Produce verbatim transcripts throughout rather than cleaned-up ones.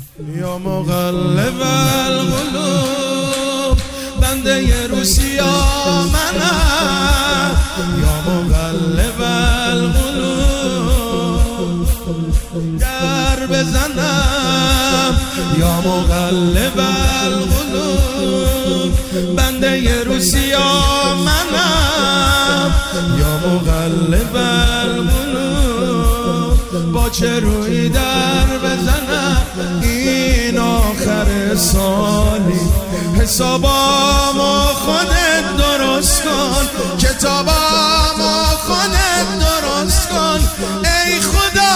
یا مقلب القلوب بنده روسیا منم، یا مقلب القلوب در بزنم، یا مقلب القلوب بنده روسیا منم، یا مقلب القلوب با چه روی در بزنم این آخر سالی، حسابامو خودت درست کن، کتابامو خودت درست کن ای خدا.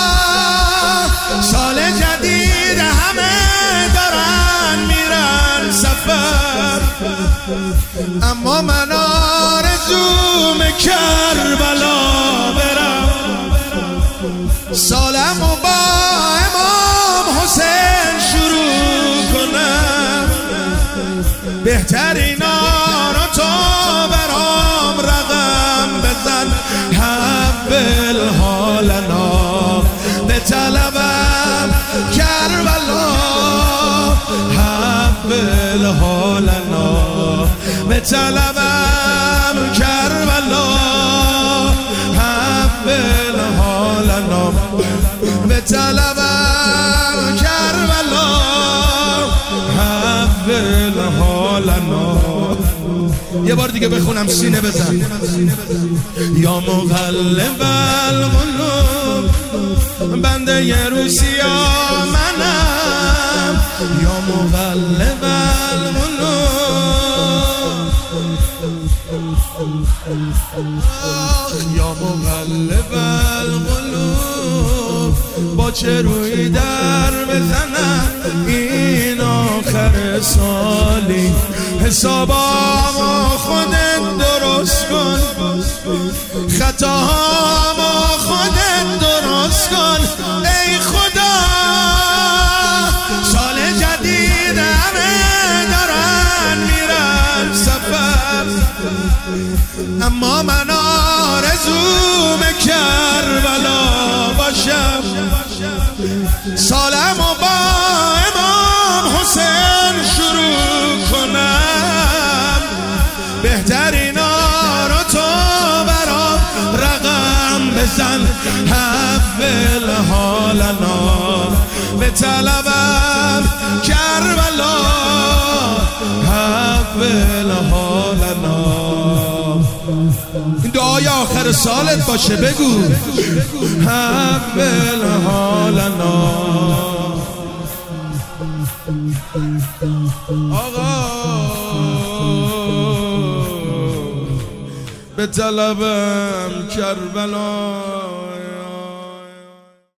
سال جدید همه دارن میرن سفر، اما من آرزوم کربلا برم، سالمو با امام حسین شروع کنم، بهترینا رو تو برام رقم بزن، حبل حالنا به طلبم کربلا، حبل حالنا به طلبم کربلا، حبل حالنا به طلبم کربلا، حبل حالنا. یه بار دیگه بخونم سینه بزن. یا مقلب القلوب بنده روسیا منم، یا مقلب القلوب، یا مقلب القلوب با چه روی در بزنم این آخر سالی، حسابامو خودت درست کن، خطاهامو خودت درست کن ای خدا. سال جدید همه دارن میرن سفر، اما من آرزوم کربلا باشم، سالمو با امام حسین شروع کنم، بهترینا رو تو برام رقم بزن، حبل حالنا به طلبم کربلا، حبل حالنا. این دعای آخر سالت باشه، بگو حبل حالنا. آقا به طلبم کربلا.